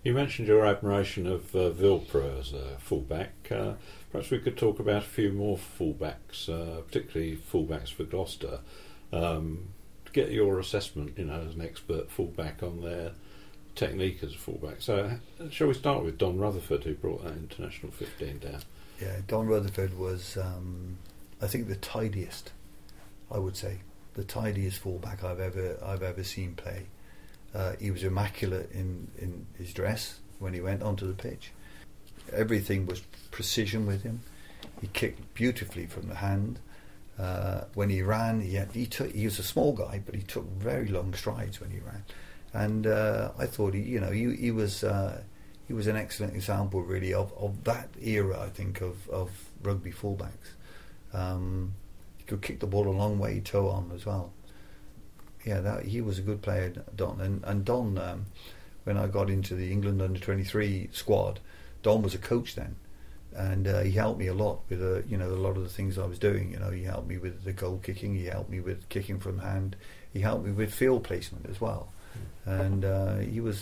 You mentioned your admiration of Vilpra as a fullback. Perhaps we could talk about a few more fullbacks, particularly fullbacks for Gloucester. To get your assessment, as an expert fullback on their technique as a fullback. So, shall we start with Don Rutherford, who brought that international 15 down? Yeah, Don Rutherford was, I think, the tidiest. I would say the tidiest fullback I've ever seen play. He was immaculate in his dress when he went onto the pitch. Everything was precision with him. He kicked beautifully from the hand. When he ran, he was a small guy, but he took very long strides when he ran. And I thought he was an excellent example, really, of that era. I think of rugby fullbacks. He could kick the ball a long way, toe on as well. Yeah, he was a good player, Don. And Don, when I got into the England under-23 squad, Don was a coach then, and he helped me a lot with a lot of the things I was doing. He helped me with the goal kicking. He helped me with kicking from hand. He helped me with field placement as well. And he was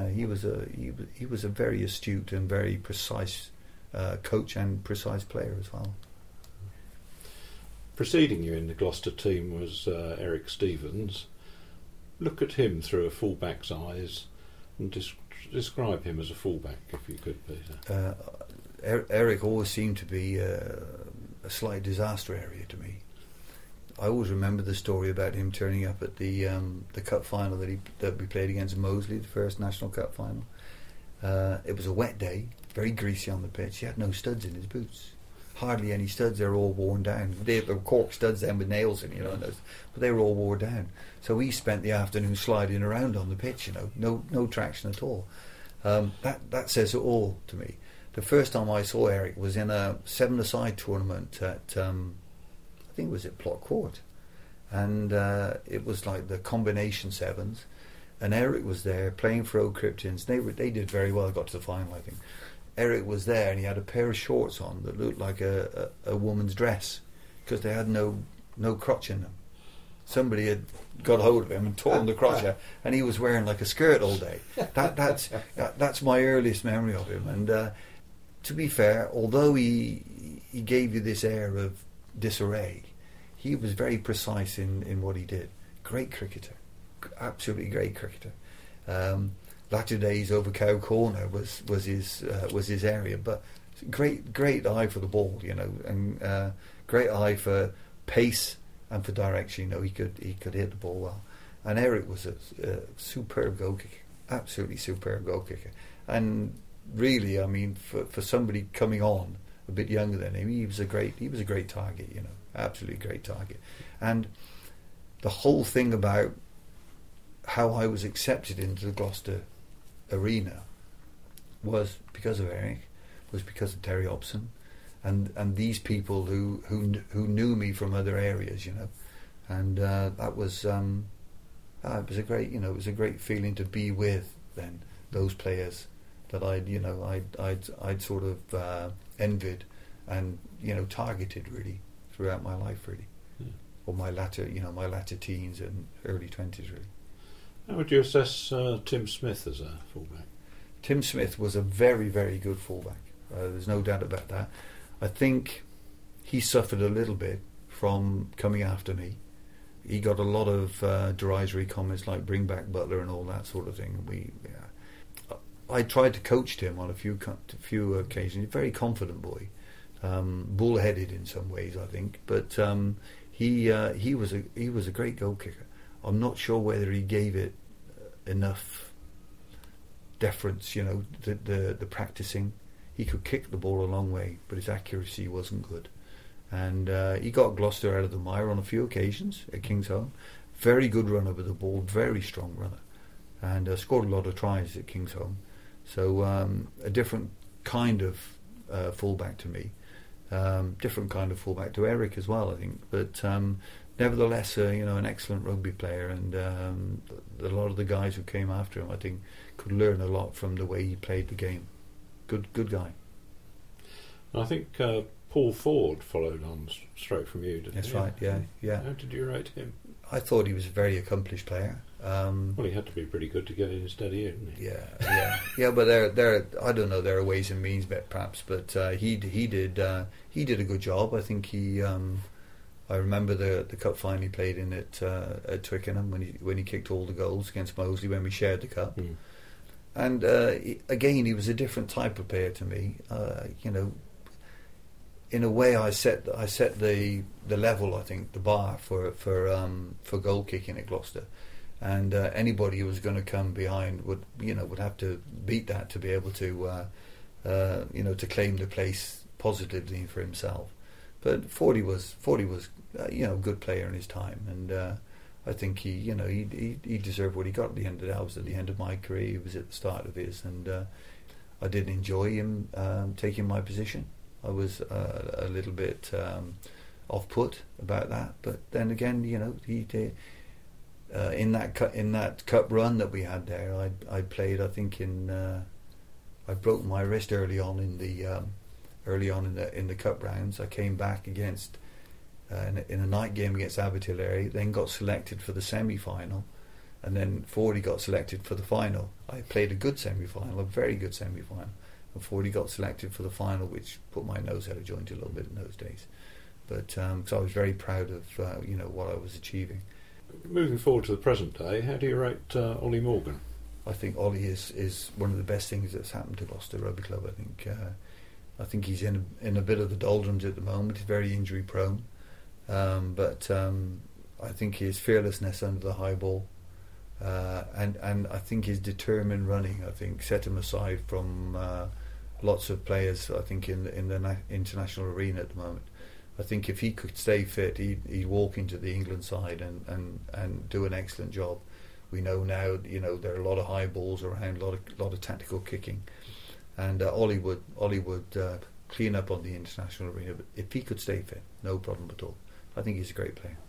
a very astute and very precise coach and precise player as well. Preceding you in the Gloucester team was Eric Stevens. Look at him through a fullback's eyes and describe him as a fullback, if you could, please. Eric always seemed to be a slight disaster area to me. I always remember the story about him turning up at the cup final that we played against Moseley, the first national cup final. It was a wet day, very greasy on the pitch. He had no studs in his boots. Hardly any studs. They were all worn down. They were cork studs then with nails in, but they were all worn down. So we spent the afternoon sliding around on the pitch, no traction at all. That says it all to me. The first time I saw Eric was in a 7-a-side tournament at I think it was at Plot Court, and it was like the combination sevens, and Eric was there playing for Oak Kryptons. They did very well. Got to the final, I think. Eric was there, and he had a pair of shorts on that looked like a woman's dress because they had no crotch in them. Somebody had got hold of him and torn the crotch out, and he was wearing like a skirt all day. That's my earliest memory of him. And to be fair, although he gave you this air of disarray, he was very precise in what he did. Great cricketer, absolutely great cricketer. Latter days over Cow Corner was his area, but great eye for the ball, and great eye for pace and for direction. He could hit the ball well. And Eric was a superb goal kicker, absolutely superb goal kicker. And really, I mean, for somebody coming on a bit younger than him, he was a great target, absolutely great target. And the whole thing about how I was accepted into the Gloucester arena was because of Eric, was because of Terry Hobson, and these people who knew me from other areas, and that was it was a great feeling to be with then those players that I'd sort of envied and targeted really throughout my life, really, or my latter teens and early 20s, really. How would you assess Tim Smith as a fullback? Tim Smith was a very, very good fullback. There's no doubt about that. I think he suffered a little bit from coming after me. He got a lot of derisory comments like "bring back Butler" and all that sort of thing. I tried to coach him on a few occasions. He's a very confident boy, bullheaded in some ways, I think. But he was a great goal kicker. I'm not sure whether he gave it enough deference, the practicing. He could kick the ball a long way, but his accuracy wasn't good. And he got Gloucester out of the mire on a few occasions at Kingsholm. Very good runner with the ball, very strong runner. And scored a lot of tries at Kingsholm. So a different kind of fullback to me. Different kind of fullback to Eric as well, I think. But nevertheless, an excellent rugby player, and a lot of the guys who came after him, I think, could learn a lot from the way he played the game. Good guy. I think Paul Ford followed on straight from you, didn't he? That's right. Yeah, yeah. How did you rate him? I thought he was a very accomplished player. Well, he had to be pretty good to get in instead of you, didn't he? Yeah. But there. I don't know. There are ways and means, perhaps, but he did a good job. I think he. I remember the cup final he played in at Twickenham when he kicked all the goals against Moseley when we shared the cup. Mm. And again, he was a different type of player to me. In a way, I set the level. I think the bar for goal kicking at Gloucester, and anybody who was going to come behind would have to beat that to be able to to claim the place positively for himself. But Fordy was a good player in his time, and I think he deserved what he got at the end of that. I was at the end of my career. He was at the start of his, and I did enjoy him taking my position. I was a little bit off-put about that, but then again, he did. In that cup run that we had there, I played. I think I broke my wrist early on in the cup rounds. I came back against in a night game against Abertillery, then got selected for the semi-final, and then Fordy got selected for the final. I played a good semi-final, a very good semi-final, and Fordy got selected for the final, which put my nose out of joint a little bit in those days. But so I was very proud of what I was achieving. Moving forward to the present day, how do you rate Ollie Morgan? I think Ollie is one of the best things that's happened to Gloucester Rugby Club. I think he's in a bit of the doldrums at the moment. He's very injury prone, but I think his fearlessness under the high ball, and I think his determined running, I think, set him aside from lots of players. I think in the international arena at the moment. I think if he could stay fit, he'd walk into the England side and do an excellent job. We know now, there are a lot of high balls around, a lot of tactical kicking, and Ollie would clean up on the international arena. But if he could stay fit, no problem at all. I think he's a great player.